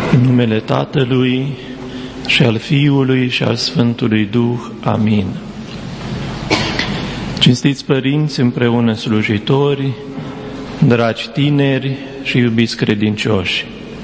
În numele Tatălui și al Fiului și al Sfântului Duh. Amin. Cinstiți părinți, împreună slujitori, dragi tineri și iubiți credincioși,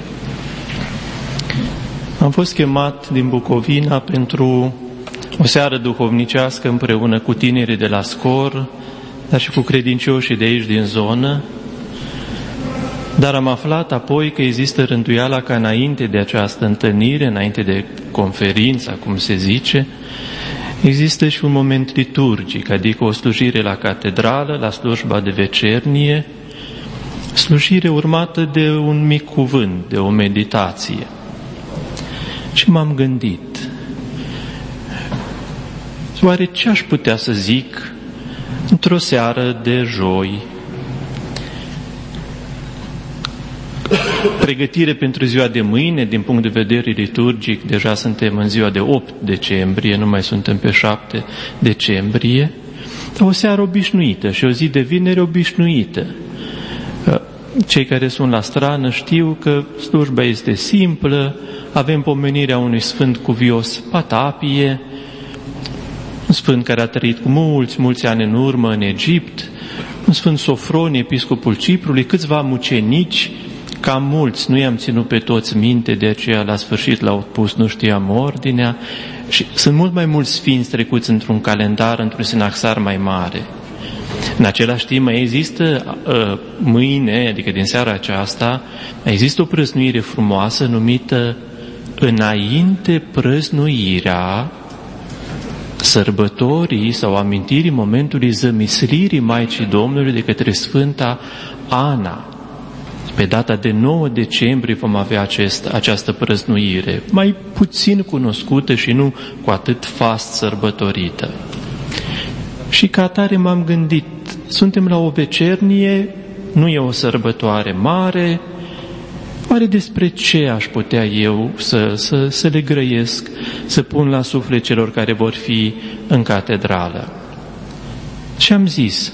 am fost chemat din Bucovina pentru o seară duhovnicească împreună cu tinerii de la Scor, dar și cu credincioșii de aici din zonă, dar am aflat apoi că există rânduiala ca înainte de această întâlnire, înainte de conferință, cum se zice, există și un moment liturgic, adică o slujire la catedrală, la slujba de vecernie, slujire urmată de un mic cuvânt, de o meditație. Și m-am gândit, oare ce aș putea să zic într-o seară de joi? Pregătire pentru ziua de mâine, din punct de vedere liturgic, deja suntem în ziua de 8 decembrie, nu mai suntem pe 7 decembrie, o seară obișnuită și o zi de vineri obișnuită. Cei care sunt la strană știu că slujba este simplă, avem pomenirea unui sfânt cuvios, Patapie, un sfânt care a trăit cu mulți ani în urmă în Egipt, un sfânt Sofronie, episcopul Ciprului, câțiva mucenici, cam mulți, nu i-am ținut pe toți minte, de aceea la sfârșit l-au pus, nu știam ordinea, și sunt mult mai mulți sfinți trecuți într-un calendar, într-un sinaxar mai mare. În același timp mai există mâine, adică din seara aceasta, există o prăznuire frumoasă numită înainte prăznuirea sărbătorii sau amintirii momentului zămislirii Maicii Domnului de către Sfânta Ana. Pe data de 9 decembrie vom avea această prăznuire, mai puțin cunoscută și nu cu atât fast sărbătorită. Și ca atare m-am gândit, suntem la o vecernie, nu e o sărbătoare mare, oare despre ce aș putea eu să le grăiesc, să pun la suflet celor care vor fi în catedrală? Și am zis,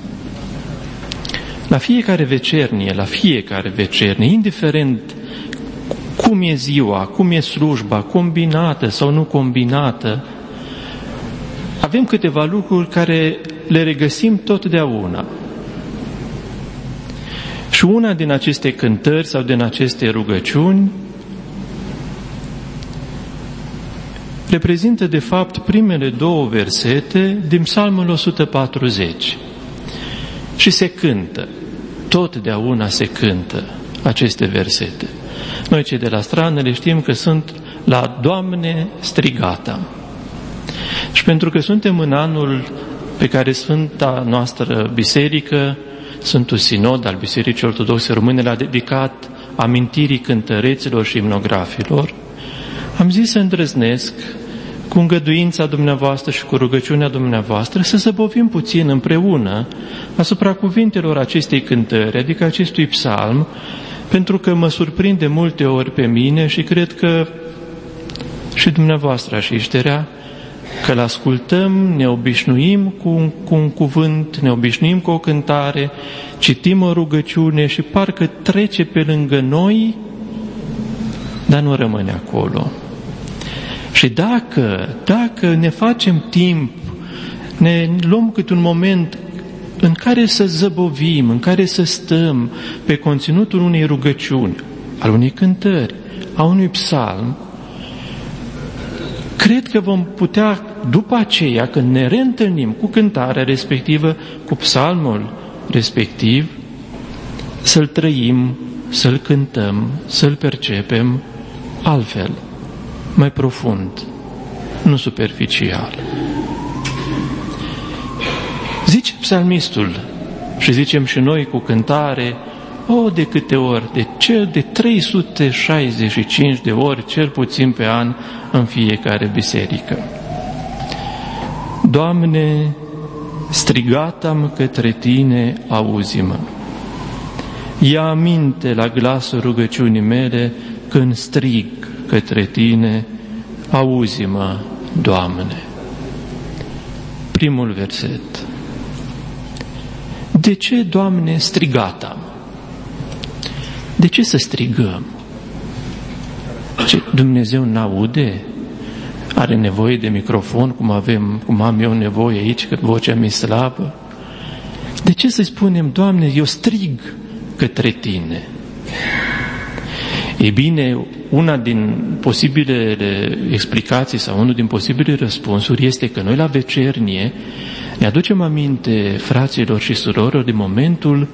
la fiecare vecernie, indiferent cum e ziua, cum e slujba, combinată sau nu combinată, avem câteva lucruri care le regăsim totdeauna. Și una din aceste cântări sau din aceste rugăciuni reprezintă de fapt primele două versete din Psalmul 140. Și se cântă, totdeauna se cântă aceste versete. Noi cei de la strană le știm că sunt la Doamne strigata. Și pentru că suntem în anul pe care Sfânta noastră Biserică, Sfântul Sinod al Bisericii Ortodoxe Române l-a dedicat amintirii cântăreților și imnografilor, am zis să îndrăznesc cu îngăduința dumneavoastră și cu rugăciunea dumneavoastră să zăbovim puțin împreună asupra cuvintelor acestei cântări, adică acestui psalm, pentru că mă surprinde multe ori pe mine și cred că și dumneavoastră așișterea, că îl ascultăm, ne obișnuim cu un cuvânt, ne obișnuim cu o cântare, citim o rugăciune și parcă trece pe lângă noi, dar nu rămâne acolo. Și dacă ne facem timp, ne luăm câte un moment în care să zăbovim, în care să stăm pe conținutul unei rugăciuni, al unei cântări, a unui psalm, cred că vom putea, după aceea, când ne reîntâlnim cu cântarea respectivă, cu psalmul respectiv, să-l trăim, să-l cântăm, să-l percepem altfel, mai profund, nu superficial. Zice psalmistul, și zicem și noi cu cântare, de câte ori, de 365 de ori, cel puțin pe an, în fiecare biserică. Doamne, strigat-am către Tine, auzi-mă. Ia aminte la glasul rugăciunii mele când strig către Tine, auzi-mă, Doamne. Primul verset. De ce, Doamne, strigat-am? De ce să strigăm? Ce, Dumnezeu n-aude? Are nevoie de microfon, cum am eu nevoie aici, când vocea mi-e slabă? De ce să spunem, Doamne, eu strig către Tine? Ei bine, una din posibilele explicații sau unul din posibile răspunsuri este că noi la vecernie ne aducem aminte, fraților și surorilor, de momentul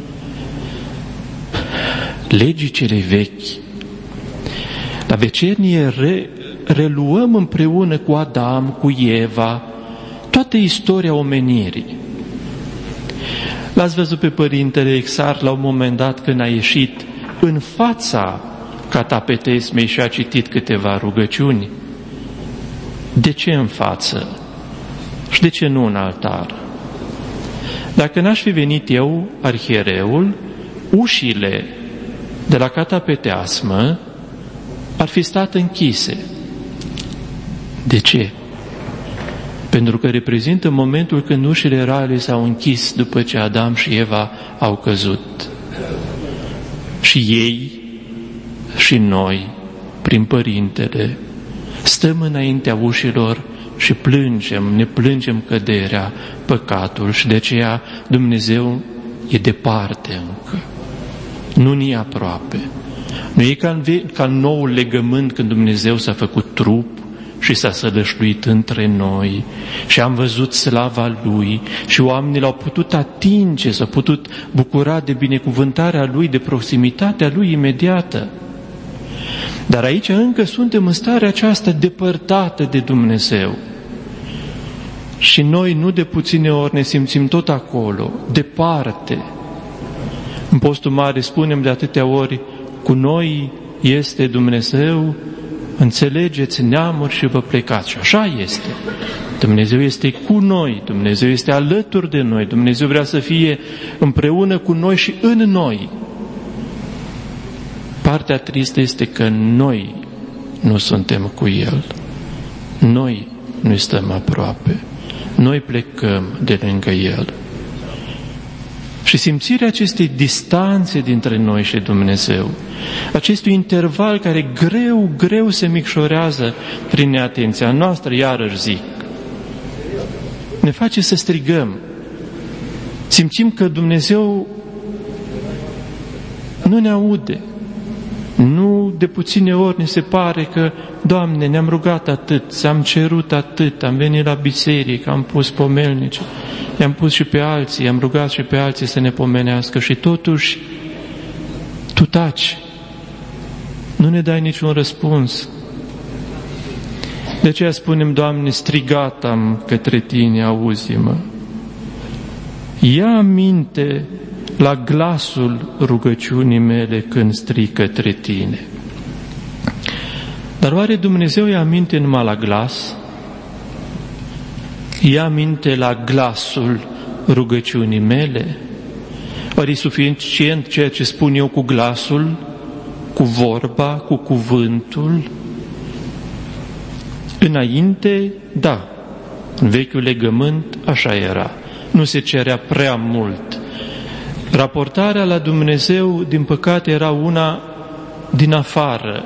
legii celei vechi. La vecernie reluăm împreună cu Adam, cu Eva, toată istoria omenirii. L-ați văzut pe Părintele Exarh la un moment dat când a ieșit în fața catapetesmei și a citit câteva rugăciuni. De ce în față? Și de ce nu în altar? Dacă n-aș fi venit eu, arhiereul, ușile de la catapeteasmă ar fi stat închise. De ce? Pentru că reprezintă momentul când ușile rale s-au închis după ce Adam și Eva au căzut. Și ei și noi, prin Părintele, stăm înaintea ușilor și ne plângem căderea, păcatul, și de aceea Dumnezeu e departe încă. Nu ni aproape. Nu e ca în noul legământ, când Dumnezeu s-a făcut trup și s-a sălășluit între noi și am văzut slava Lui și oamenii l-au putut atinge, s-au putut bucura de binecuvântarea Lui, de proximitatea Lui imediată. Dar aici încă suntem în starea aceasta depărtată de Dumnezeu. Și noi nu de puține ori ne simțim tot acolo, departe. În Postul Mare spunem de atâtea ori, cu noi este Dumnezeu, înțelegeți neamuri și vă plecați. Și așa este. Dumnezeu este cu noi, Dumnezeu este alături de noi, Dumnezeu vrea să fie împreună cu noi și în noi. Partea tristă este că noi nu suntem cu El. Noi nu stăm aproape. Noi plecăm de lângă El. Și simțirea acestei distanțe dintre noi și Dumnezeu, acestui interval care greu se micșorează prin neatenția noastră, iarăși zic, ne face să strigăm. Simțim că Dumnezeu nu ne aude. Nu de puține ori ne se pare că, Doamne, ne-am rugat atât, ți-am cerut atât, am venit la biserică, am pus pomelnice, i-am pus și pe alții, i-am rugat și pe alții să ne pomenească și totuși Tu taci, nu ne dai niciun răspuns. De aceea spunem, Doamne, strigat am către Tine, auzi-mă. Ia aminte la glasul rugăciunii mele când strig către Tine. Dar oare Dumnezeu ia aminte numai la glas? Ia aminte la glasul rugăciunii mele? Oare e suficient ceea ce spun eu cu glasul, cu vorba, cu cuvântul? Înainte, da, în vechiul legământ așa era. Nu se cerea prea mult. Raportarea la Dumnezeu, din păcate, era una din afară.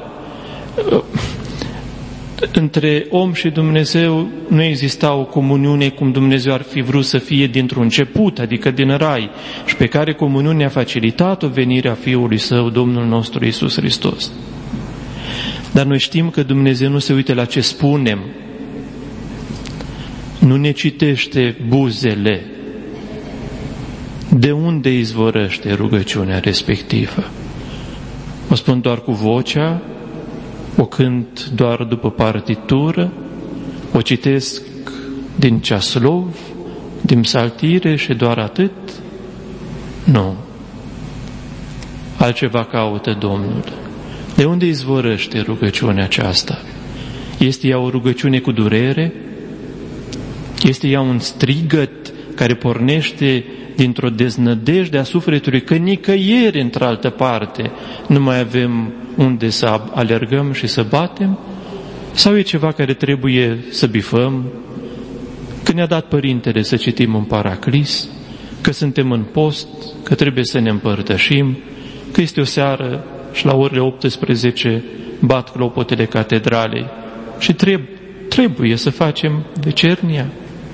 Între om și Dumnezeu nu exista o comuniune cum Dumnezeu ar fi vrut să fie dintr-un început, adică din rai, și pe care comuniunea a facilitat-o venirea Fiului Său, Domnul nostru Iisus Hristos. Dar noi știm că Dumnezeu nu se uită la ce spunem, nu ne citește buzele. De unde izvorăște rugăciunea respectivă? O spun doar cu vocea, o cânt doar după partitură, o citesc din ceaslov, din psaltire și doar atât? Nu. Altceva caută Domnul. De unde izvorăște rugăciunea aceasta? Este ea o rugăciune cu durere? Este ea un strigăt care pornește dintr-o deznădejde a sufletului că nicăieri într-altă parte nu mai avem unde să alergăm și să batem? Sau e ceva care trebuie să bifăm? Că ne-a dat Părintele să citim un paraclis, că suntem în post, că trebuie să ne împărtășim, că este o seară și la orele 18 bat clopotele catedralei și trebuie să facem vecernia.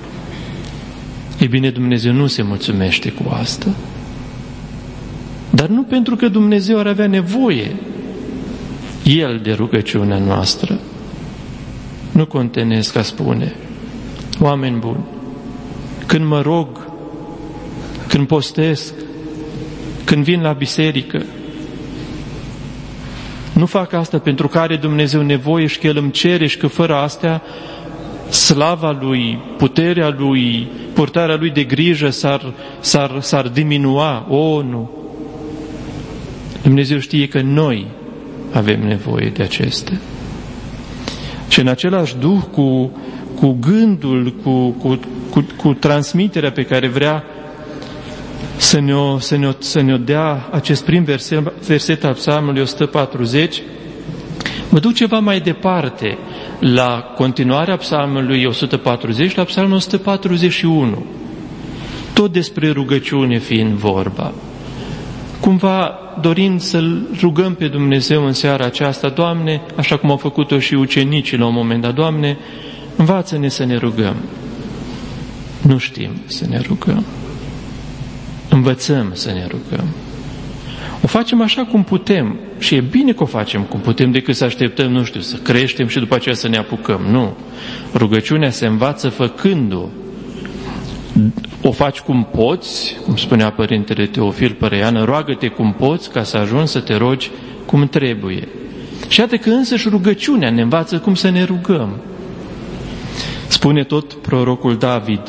E bine, Dumnezeu nu se mulțumește cu asta. Dar nu pentru că Dumnezeu ar avea nevoie El de rugăciunea noastră. Nu contenesc a spune: oameni buni, când mă rog, când postesc, când vin la biserică, nu fac asta pentru că are Dumnezeu nevoie și că El îmi cere și că fără astea slava Lui, puterea Lui, purtarea Lui de grijă s-ar diminua. Nu! Dumnezeu știe că noi avem nevoie de acestea. Și în același duh, cu gândul, cu transmiterea pe care vrea să ne-o dea acest prim verset al Psalmului 140, mă duc ceva mai departe la continuarea Psalmului 140, la Psalmul 141, tot despre rugăciune fiind vorba. Cumva dorind să-L rugăm pe Dumnezeu în seara aceasta: Doamne, așa cum au făcut-o și ucenicii la un moment dat, Doamne, învață-ne să ne rugăm. Nu știm să ne rugăm. Învățăm să ne rugăm. O facem așa cum putem și e bine că o facem cum putem, decât să așteptăm, să creștem și după aceea să ne apucăm. Nu. Rugăciunea se învață făcându-o. O faci cum poți, cum spunea Părintele Teofil Părăiană: roagă-te cum poți ca să ajungi să te rogi cum trebuie. Și iată că însăși rugăciunea ne învață cum să ne rugăm. Spune tot prorocul David: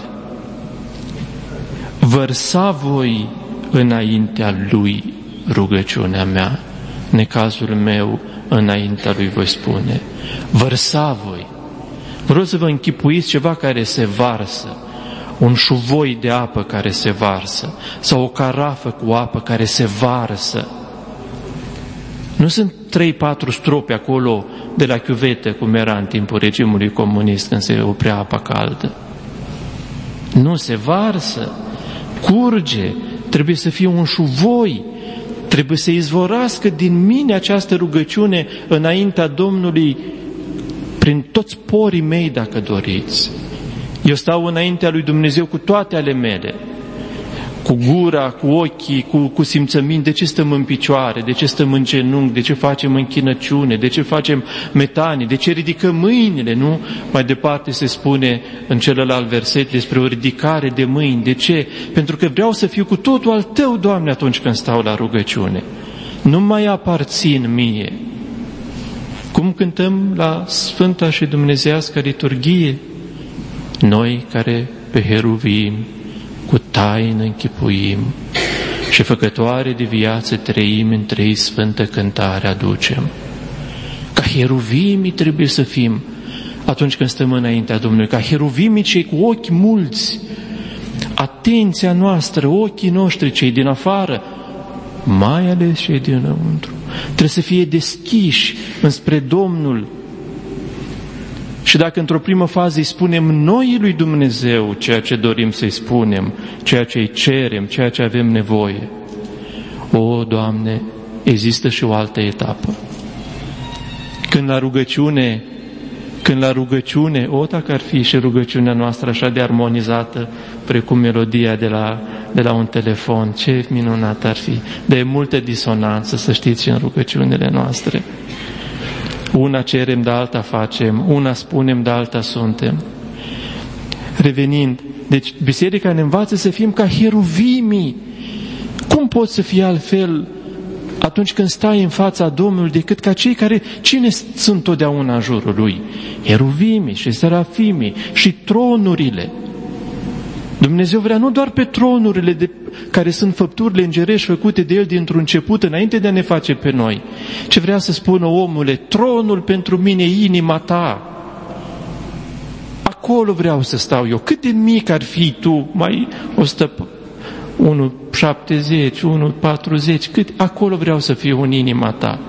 vărsa voi înaintea Lui rugăciunea mea, necazul meu înaintea Lui voi spune. Vărsa voi. Vreau să vă închipuiți ceva care se varsă, un șuvoi de apă care se varsă, sau o carafă cu apă care se varsă. Nu sunt 3-4 stropi acolo de la chiuvetă, cum era în timpul regimului comunist, când se oprea apa caldă. Nu, se varsă, curge, trebuie să fie un șuvoi, trebuie să izvorască din mine această rugăciune înaintea Domnului prin toți porii mei, dacă doriți. Eu stau înaintea lui Dumnezeu cu toate ale mele, cu gura, cu ochii, cu simțăminte. De ce stăm în picioare, de ce stăm în genunchi, de ce facem închinăciune, de ce facem metanii, de ce ridicăm mâinile, nu? Mai departe se spune în celălalt verset despre o ridicare de mâini. De ce? Pentru că vreau să fiu cu totul al Tău, Doamne, atunci când stau la rugăciune. Nu mai aparțin mie. Cum cântăm la Sfânta și Dumnezeiască liturghie? Noi care pe heruvim cu taină închipuim și făcătoare de viață trăim, în trei sfântă cântare aducem. Ca heruvimii trebuie să fim atunci când stăm înaintea Domnului, ca heruvimii cei cu ochi mulți, atenția noastră, ochii noștri, cei din afară, mai ales cei dinăuntru, trebuie să fie deschiși înspre Domnul. Și dacă într-o primă fază îi spunem noi lui Dumnezeu ceea ce dorim să-i spunem, ceea ce îi cerem, ceea ce avem nevoie, o, Doamne, există și o altă etapă. Când la rugăciune, dacă ar fi și rugăciunea noastră așa de armonizată, precum melodia de la un telefon, ce minunat ar fi, de multă disonanță, să știți, și în rugăciunile noastre. Una cerem, de alta facem, una spunem, de alta suntem. Revenind, deci biserica ne învață să fim ca heruvimii. Cum poți să fii altfel atunci când stai în fața Domnului decât ca cei care, cine sunt totdeauna în jurul Lui? Heruvimii și serafimii și tronurile. Dumnezeu vrea nu doar pe tronurile care sunt făpturile îngerești făcute de El dintr-un început, înainte de a ne face pe noi, ce vrea să spună: omule, tronul pentru mine e inima ta. Acolo vreau să stau eu. Cât de mic ar fi tu, mai 1,70, 1,40, cât? Acolo vreau să fiu în inima ta.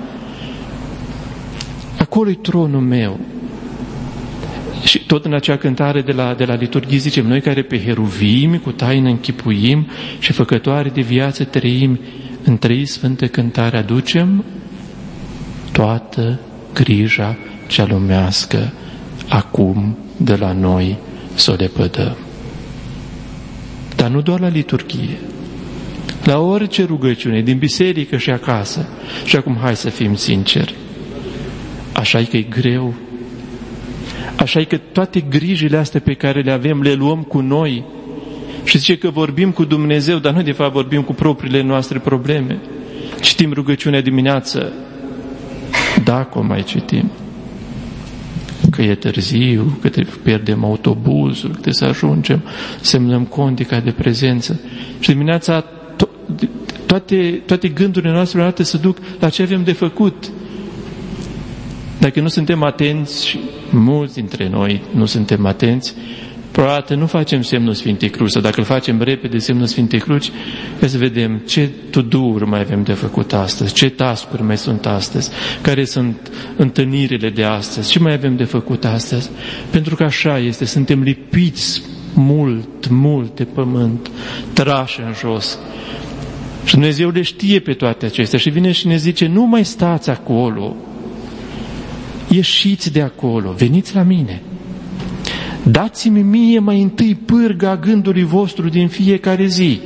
Acolo-i tronul meu. Și tot în acea cântare de la liturghie zicem: noi care pe heruvimi cu taină închipuim și făcătoare de viață trăim, în trei sfântă cântare aducem toată grija cea lumească acum de la noi să o lepădăm. Dar nu doar la liturghie, la orice rugăciune, din biserică și acasă. Și acum hai să fim sinceri, așa-i că e greu, așa-i că toate grijile astea pe care le avem le luăm cu noi și zice că vorbim cu Dumnezeu, dar noi de fapt vorbim cu propriile noastre probleme. Citim rugăciunea dimineață, dacă o mai citim, că e târziu, că pierdem autobuzul, că trebuie să ajungem, semnăm condica de prezență. Și dimineața toate gândurile noastre se duc la ce avem de făcut. Dacă nu suntem atenți, și mulți dintre noi nu suntem atenți, probabil nu facem semnul Sfintei Cruci, sau dacă îl facem repede semnul Sfintei Cruci, ca să vedem ce to-do-uri mai avem de făcut astăzi, ce task-uri mai sunt astăzi, care sunt întâlnirile de astăzi, ce mai avem de făcut astăzi. Pentru că așa este, suntem lipiți mult de pământ, trași în jos. Și Dumnezeu le știe pe toate acestea și vine și ne zice, nu mai stați acolo, ieșiți de acolo, veniți la mine. Dați-mi mie mai întâi pârga gândului vostru din fiecare zi.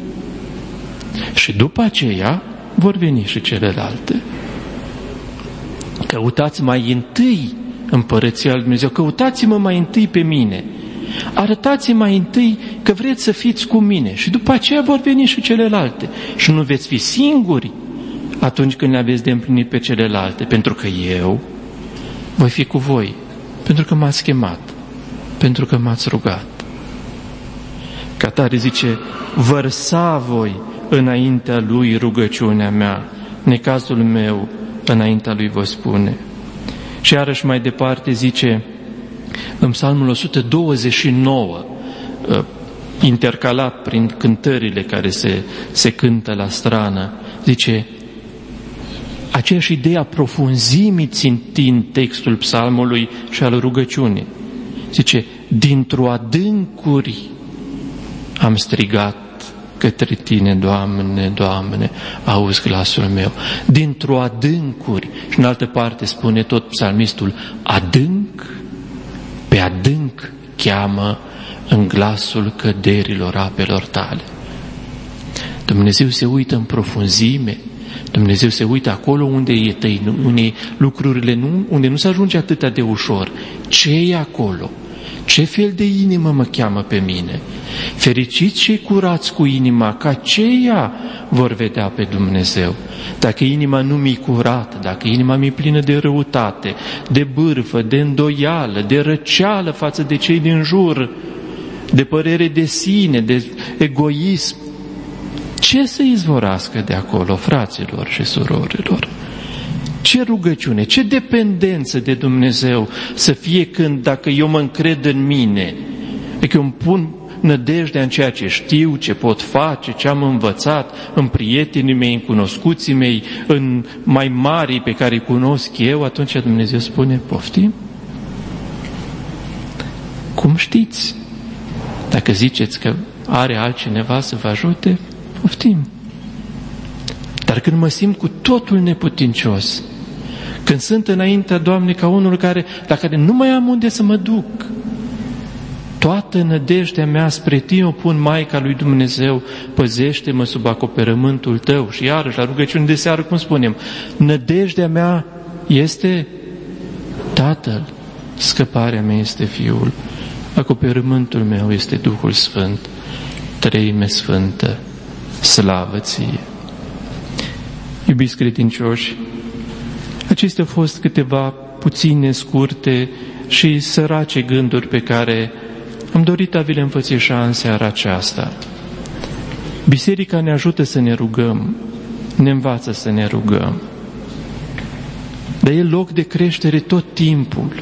Și după aceea vor veni și celelalte. Căutați mai întâi împărăția lui Dumnezeu, căutați-mă mai întâi pe mine. Arătați-mi mai întâi că vreți să fiți cu mine și după aceea vor veni și celelalte. Și nu veți fi singuri atunci când le aveți de împlinit pe celelalte, pentru că eu voi fi cu voi, pentru că m-ați chemat, pentru că m-ați rugat. Ca tare zice, vărsa voi înaintea lui rugăciunea mea, necazul meu înaintea lui voi spune. Și iarăși mai departe zice, în Psalmul 129, intercalat prin cântările care se cântă la strană, zice, aceeași idee a profunzimii țintind textul psalmului și al rugăciunii. Zice, dintr-o adâncuri am strigat către tine, Doamne, Doamne, auzi glasul meu. Dintr-o adâncuri. Și în altă parte spune tot psalmistul, adânc, pe adânc cheamă în glasul căderilor apelor tale. Dumnezeu se uită în profunzime, Dumnezeu se uită acolo unde e tăi, unde lucrurile unde nu se ajunge atât de ușor. Ce e acolo? Ce fel de inimă mă cheamă pe mine? Fericiți și curați cu inima, că aceia vor vedea pe Dumnezeu. Dacă inima nu mi-e curată, dacă inima mi-e plină de răutate, de bârfă, de îndoială, de răceală față de cei din jur, de părere de sine, de egoism, ce să izvorască de acolo, fraților și surorilor? Ce rugăciune, ce dependență de Dumnezeu să fie când, dacă eu mă încred în mine, adică eu îmi pun nădejdea în ceea ce știu, ce pot face, ce am învățat, în prietenii mei, în cunoscuții mei, în mai mari pe care îi cunosc eu, atunci Dumnezeu spune, poftim? Cum știți? Dacă ziceți că are altcineva să vă ajute, poftim. Dar când mă simt cu totul neputincios, când sunt înaintea Doamnei ca unul la care nu mai am unde să mă duc, toată nădejdea mea spre tine o pun, Maica lui Dumnezeu, păzește-mă sub acoperământul tău. Și iarăși, la rugăciune de seară, cum spunem, nădejdea mea este Tatăl, scăparea mea este Fiul, acoperământul meu este Duhul Sfânt, Treime Sfântă, slavă ție. Iubiți credincioși, acestea au fost câteva puține, scurte și sărace gânduri pe care am dorit a vi le înfățișa în seara aceasta. Biserica ne ajută să ne rugăm, ne învață să ne rugăm, dar e loc de creștere tot timpul.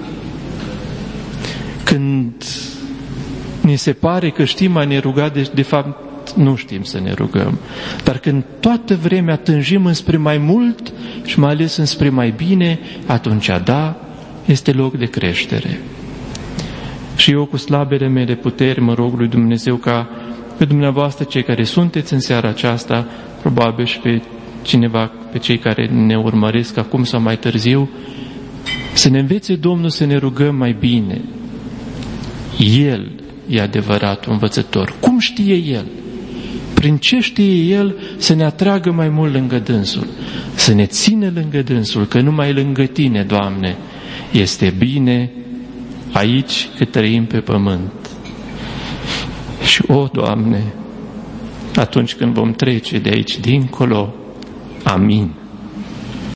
Când ne se pare că știm a ne ruga, de fapt nu știm să ne rugăm. Dar când toată vremea tânjim înspre mai mult și mai ales înspre mai bine, atunci da, este loc de creștere. Și eu cu slabele mele puteri mă rog lui Dumnezeu ca pe dumneavoastră, cei care sunteți în seara aceasta, probabil și pe cineva, pe cei care ne urmăresc acum sau mai târziu, Să ne învețe Domnul să ne rugăm mai bine. El e adevăratul învățător. Cum știe El? Prin ce știe El să ne atragă mai mult lângă dânsul? Să ne țină lângă dânsul, că numai lângă Tine, Doamne, este bine aici cât trăim pe pământ. Și, Doamne, atunci când vom trece de aici dincolo, amin.